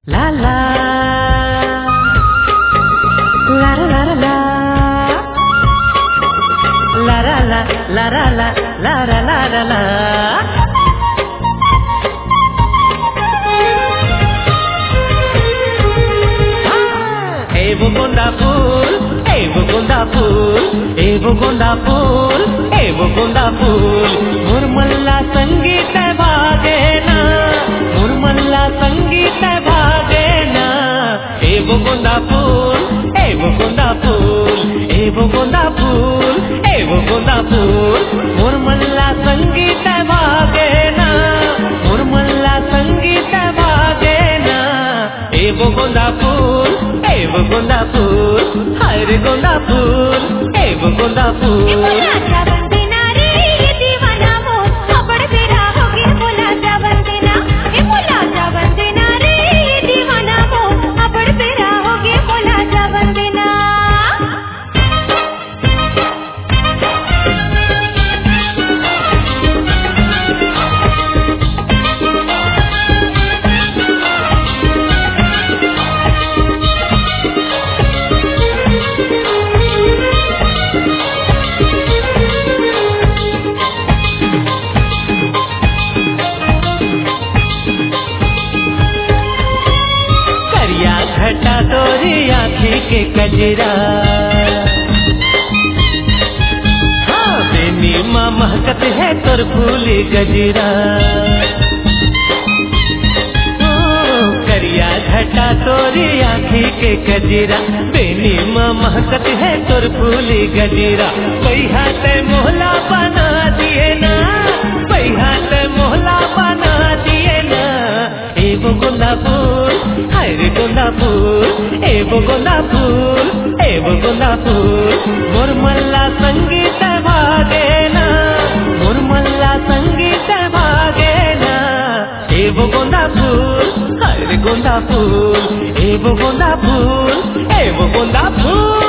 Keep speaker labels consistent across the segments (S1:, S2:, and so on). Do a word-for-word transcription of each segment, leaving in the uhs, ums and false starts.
S1: La la la la la la la la la la la la la la la la la. Hey wo gonda fool, hey wo gonda fool, hey wo gonda fool, hey wo gonda fool. Murmalla sangeet vaage na, murmalla sangeet vaage na. Hey wo gonda fool, hey wo gonda fool, hey wo gonda fool, hey wo gonda fool. Murmalla sangeet vaage na, murmalla sangeet vaage na. Hey wo gonda fool, hey wo gonda fool, hi re gonda fool, hey wo gonda fool. घटा तोरी आँखी के कजरा, हाँ बेनी माँ महकत है तोर फूली गजरा। करिया घटा तोरी आँखी के कजरा, बेनी माँ महकत है तोर फूली गजरा। पैहा ते मोहला बना दिए ना, पैहा ते मोहला बना दिए ना। ए वो गोंदा फूल, हाय रे गोंदा फूल, ए वो गोंदा फूल, ए वो गोंदा फूल। मुरमल्ला संगीत भागे ना, मुरमल्ला संगीत भागे ना। ए वो गोंदा फूल, हाय रे गोंदा फूल, ए वो गोंदा फूल, ए वो गोंदा फूल।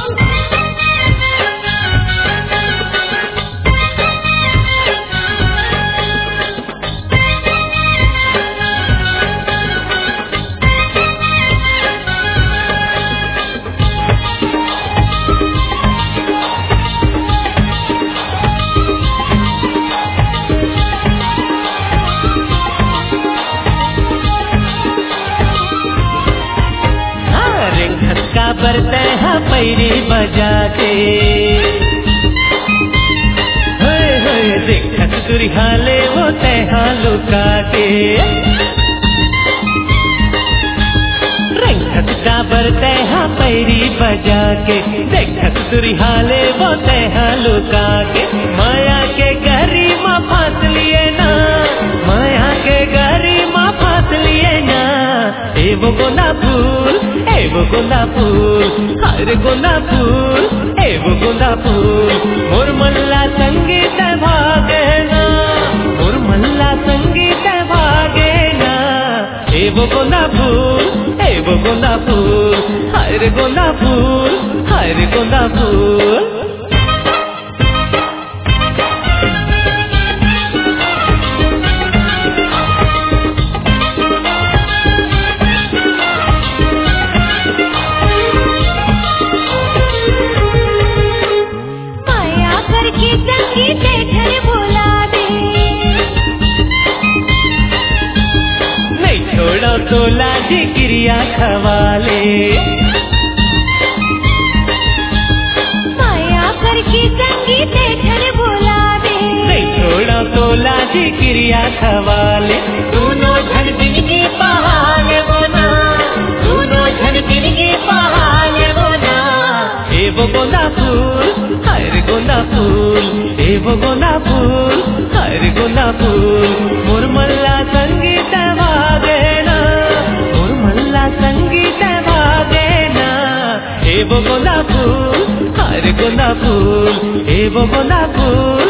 S1: बरते हैं पैरी बजा के, होए होए देखत दुरिहाले वो तैहा लुका के। रंगत का बरते हैं पैरी बजा के, देखत दुरिहाले वो तैहा लुका के। माया के गहरी माँ फांस लिए ना, माया के गहरी माँ फांस लिए ना। ए वो गोंदा फूल, ए वो गोंदा फूल, हाय रे गोंदा फूल, ए वो गोंदा फूल। मुरमल्ला संगीत भागे ना, मुरमल्ला संगीत भागे ना। ए वो गोंदा फूल, ए वो गोंदा फूल, हाय रे गोंदा फूल, हाय रे गोंदा फूल। तो लाजी क्रिया खवाले,
S2: माया करके संगीत घर बुलावे।
S1: नहीं छोड़ा तो लाजी क्रिया खवाले। दोनों झन जिनकी पहाड़ बोना, दोनों झन जिनकी पहाड़ बोना। ए वो गोंदा फूल, हाय रे गोंदा फूल, ए वो गोंदा फूल, हाय रे गोंदा फूल। मुरमल्ला संगीत भागे ना, मुरमल्ला संगीत भागे ना। ए वो गोंदा फूल, हाय रे गोंदा फूल, ए वो गोंदा फूल।